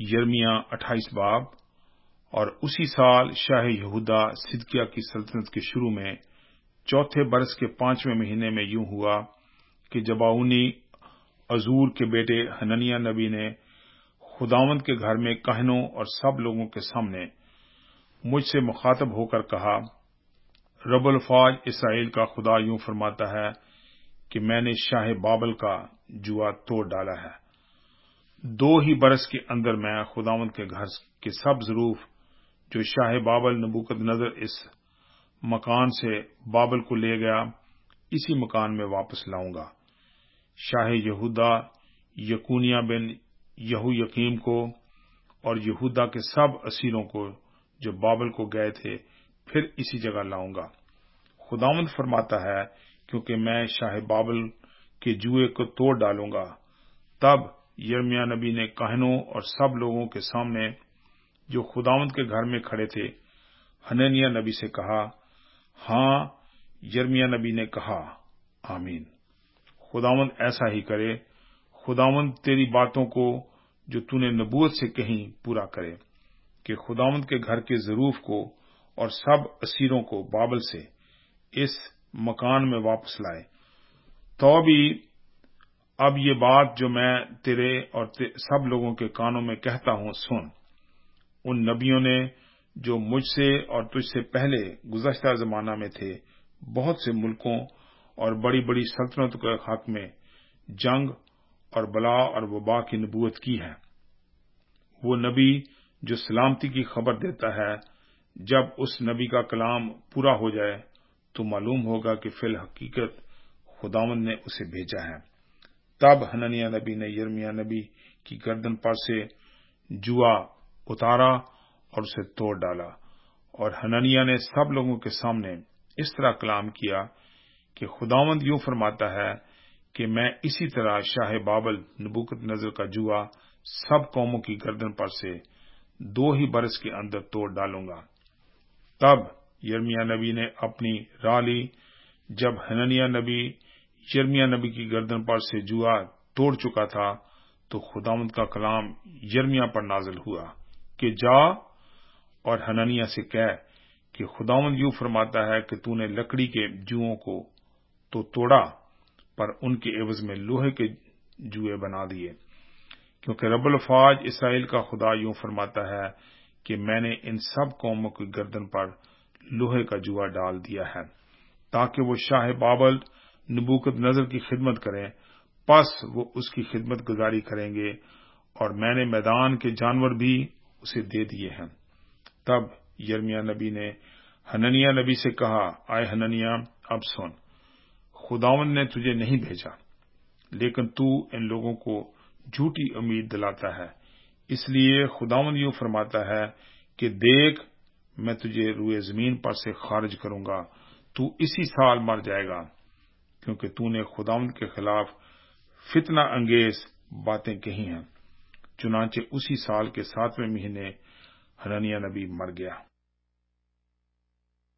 یرمیہ 28 باب۔ اور اسی سال شاہ یہودا صدقیہ کی سلطنت کے شروع میں چوتھے برس کے 5ویں مہینے میں یوں ہوا کہ جبعونی عزور کے بیٹے حننیہ نبی نے خداوند کے گھر میں کاہنوں اور سب لوگوں کے سامنے مجھ سے مخاطب ہو کر کہا، رب الفاظ اسرائیل کا خدا یوں فرماتا ہے کہ میں نے شاہ بابل کا جوا توڑ ڈالا ہے۔ 2 ہی برس کے اندر میں خداوند کے گھر کے سب ظروف جو شاہ بابل نبوکدنضر اس مکان سے بابل کو لے گیا، اسی مکان میں واپس لاؤں گا۔ شاہ یہودا یکونیہ بن یہویقیم کو اور یہودا کے سب اسیروں کو جو بابل کو گئے تھے پھر اسی جگہ لاؤں گا۔ خداوند فرماتا ہے، کیونکہ میں شاہ بابل کے جوئے کو توڑ ڈالوں گا۔ تب یرمیہ نبی نے کاہنوں اور سب لوگوں کے سامنے جو خداوند کے گھر میں کھڑے تھے حننیہ نبی سے کہا، ہاں یرمیہ نبی نے کہا، آمین۔ خداوند ایسا ہی کرے، خداوند تیری باتوں کو جو تو نے نبوت سے کہیں پورا کرے، کہ خداوند کے گھر کے ظروف کو اور سب اسیروں کو بابل سے اس مکان میں واپس لائے۔ تو بھی اب یہ بات جو میں تیرے اور سب لوگوں کے کانوں میں کہتا ہوں سن۔ ان نبیوں نے جو مجھ سے اور تجھ سے پہلے گزشتہ زمانہ میں تھے بہت سے ملکوں اور بڑی بڑی سلطنتوں کے حق میں جنگ اور بلا اور وبا کی نبوت کی ہے۔ وہ نبی جو سلامتی کی خبر دیتا ہے، جب اس نبی کا کلام پورا ہو جائے تو معلوم ہوگا کہ فی الحقیقت خداوند نے اسے بھیجا ہے۔ تب حننیہ نبی نے یرمیہ نبی کی گردن پر سے جوا اتارا اور اسے توڑ ڈالا۔ اور حننیہ نے سب لوگوں کے سامنے اس طرح کلام کیا کہ خداوند یوں فرماتا ہے کہ میں اسی طرح شاہ بابل نبوکدنضر کا جوا سب قوموں کی گردن پر سے 2 ہی برس کے اندر توڑ ڈالوں گا۔ تب یرمیہ نبی نے اپنی راہ لی۔ جب حننیہ نبی یرمیہ نبی کی گردن پر سے جوا توڑ چکا تھا تو خداوند کا کلام یرمیہ پر نازل ہوا کہ جا اور حننیہ سے کہہ کہ خداوند یوں فرماتا ہے کہ تو نے لکڑی کے جوؤں کو تو توڑا، پر ان کے عوض میں لوہے کے جوئے بنا دیے، کیونکہ رب الفاظ اسرائیل کا خدا یوں فرماتا ہے کہ میں نے ان سب قوموں کی گردن پر لوہے کا جوا ڈال دیا ہے، تاکہ وہ شاہ بابل نبوکدنضر کی خدمت کریں، پس وہ اس کی خدمت گزاری کریں گے، اور میں نے میدان کے جانور بھی اسے دے دیے ہیں۔ تب یرمیہ نبی نے حننیہ نبی سے کہا، اے حننیہ اب سن، خداوند نے تجھے نہیں بھیجا، لیکن تو ان لوگوں کو جھوٹی امید دلاتا ہے۔ اس لیے خداوند یوں فرماتا ہے کہ دیکھ، میں تجھے روئے زمین پر سے خارج کروں گا، تو اسی سال مر جائے گا، کیونکہ تو نے خداوند کے خلاف فتنہ انگیز باتیں کہی ہیں۔ چنانچہ اسی سال کے 7ویں مہینے حننیہ نبی مر گیا۔